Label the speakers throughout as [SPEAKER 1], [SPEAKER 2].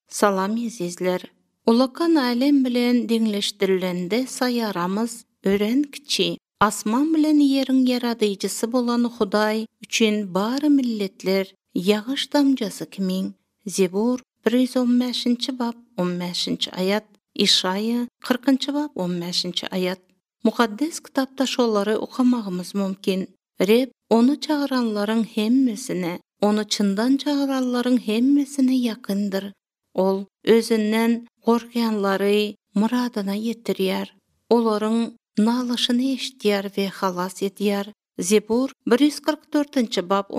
[SPEAKER 1] Salam izizler. Ulakan alem bilen dengleştirilende sayaramız ören kiçi. Asman bilen yerin yaradıcısı bolan Huday üçün bari milletler yağış damcası kimin. Zebur 115. bab 15. ayat. İşaya 40. bab 15. ayat. Mukaddes kitapta şolary okamagymyz mümkin. Reb onu çağıranların hemmesine, onu çyndan çağıranların hemmesine yakındır. Ol özünden gorkyanlary muradyna ýetirýär. Olaryň nalaşyny eşitýär we halas edýär. Zebur 144. bab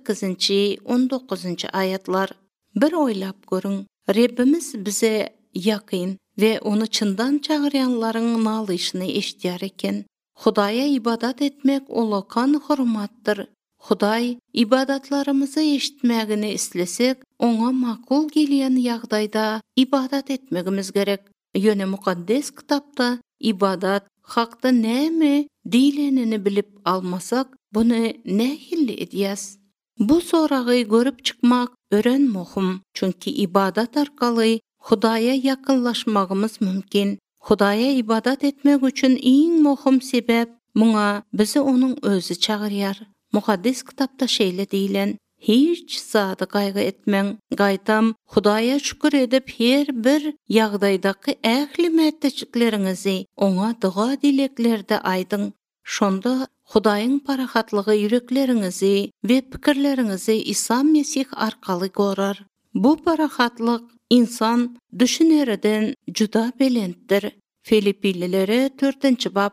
[SPEAKER 1] 18. 19. ayatlar. Bir oýlap görüň. Rebbimiz bize ýakyn we onu çyndan çağıryanlaryň nalaşyny eşitýär eken. Hudaýa ibadat etmek ulakan hormatdyr. Hudaý ibadatlarymyzy eşitmägini islesek, oňa makul gelýän ýagdaýda ibadat etmegimiz gerek. Ýöne mukaddes kitapda ibadat hakda näme diýlenini bilip almasak, buny nähilli edýäs? Bu soragy görüp çykmak ören muhim, çünki ibadat arkaly Hudaýa ýakynlaşmagymyz mümkin. Hudaýa ibadat etmek üçin iň muhim sebäp muňa bizi onuň özü çagyrýar. Mukaddes kitapda şeýle diýilen: hiç zady gaýgy etmeň, gaýtam Hudaýa şükür edip her bir ýagdaýdaky ähli mätteçiklerinizi oňa duga dileklerde aýdyň. Şonda Hudaýyň parahatlygy ýüreklerinizi we pikirlerinizi İsa Mesih arkaly gorar. Bu parahatlyk insan düşünereden juda belentdir. Filipililere 4. bab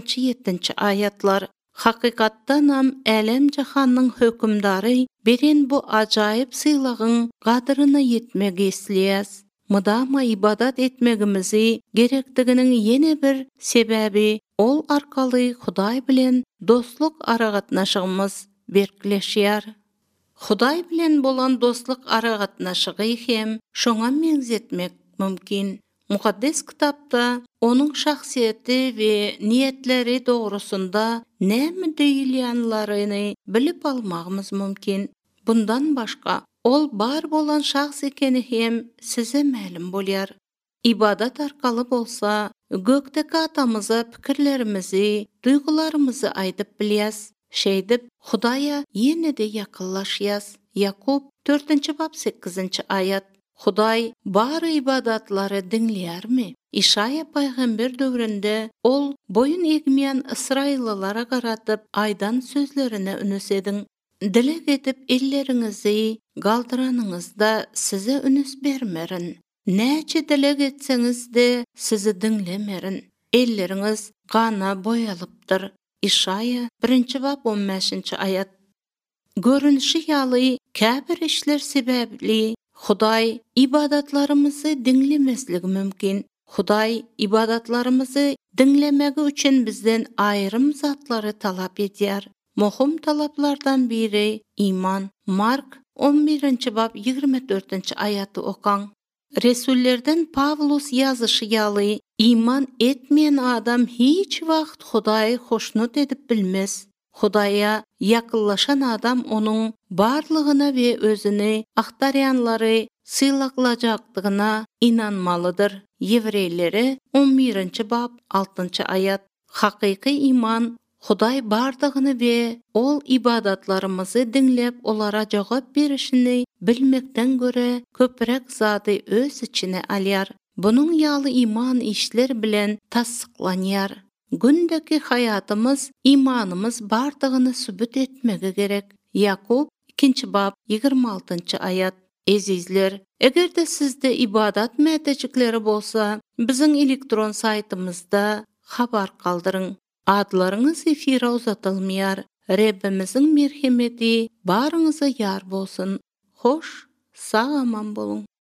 [SPEAKER 1] 6-7 ayatlar. Hakykatdan ham älem jahanyň hökümdary beren bu ajaýyp sylagyň gadyryna ýetmegi isleýäs. Mydama ibadat etmegimizi gerekdiginiň ýene bir sebäbi ol arkaly Hudaý bilen dostluk aragatnaşygymyz berkleşýär. Hudaý bilen bolan dostluk aragatnaşygy hem şoňa meňzetmek mümkin. Mukaddes kitapda onun şahsiyeti we niyetleri doğrusunda näme diýilýänlaryny bilip almagymyz mümkin. Bundan başga ol bar bolan şahs ekeni hem size ma'lum bolýar. İbadat arkaly bolsa, gökdeki atamyza pikirlerimizi, duygularymyzy aýdyp bilýäs. Şeýdip Hudaýa ýene-de ýakynlaşýas. Yakub 4. bab 8. ayat. Hudaý bary ibadatlary dinleýärmi? İşaya paýgamber döwründe ol boyun egmeýän Israýlylara garatyp aýdan sözlerine ünes ediň. Dilek edip elleriňizi galdyranyňyzda size ünes bermerin. Näçe dilek etseňiz-de sizi dinlemerin. Elleriňiz gana boýalypdyr. İşaya 1. bab 15. ayat. Görünüşi ýaly käbir işler sebäpli Hudaý ibadatlarymyzy dinlemesligi mümkin. Hudaý ibadatlarymyzy dinlemegi üçin bizden aýrym zatlary talap edýär. Muhim talaplardan biri iman. Mark 11. bab 24. aýaty okaň. Resullerden Pavlus ýazyşy ýaly iman etmeýän adam hiç wagt Hudaýy hoşnut edip bilmez. Hudaýa ýakynlaşan adam onuň barlygyna we özüni aktarýanlary sylaklajakdygyna inanmalydyr. Ýewreýlere 11. bab 6. ayat. Hakyky iman Hudaý bardygyny we ol ibadatlarymyzy dinlep olara jogap berişini bilmekden göre köprek zady öz içine alýar. Bunun ýaly iman işler bilen tasdyklanýar. Gündeki hayatımız imanımız bardygyny sübut etmegi gerek. Yakub 2. bab 26. ayat. Ezizler, egerde sizde ibadat mäteçikleri bolsa, biziň elektron saytymyzda habar kaldyryň. Adlaryňyz efira uzatylmaýar. Rebbimiziň merhemeti barıňyza ýar bolsun. Hoş, sag aman bolun.